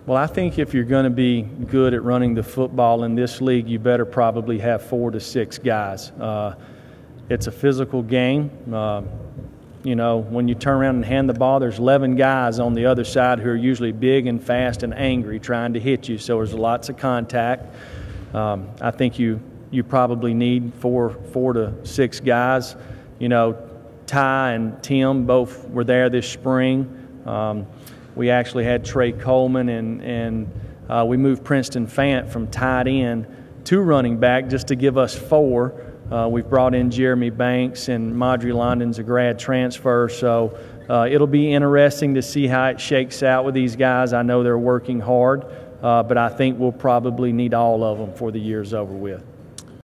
Well, I think if you're going to be good at running the football in this league, you better probably have 4 to 6 guys. It's a physical game. You know, when you turn around and hand the ball, there's 11 guys on the other side who are usually big and fast and angry trying to hit you, so there's lots of contact. I think you probably need four to 6 guys. You know, Ty and Tim both were there this spring. We actually had Trey Coleman, and we moved Princeton Fant from tight end to running back just to give us 4. We've brought in Jeremy Banks, and Madry London's a grad transfer, so it'll be interesting to see how it shakes out with these guys. I know they're working hard, but I think we'll probably need all of them before the year's over with.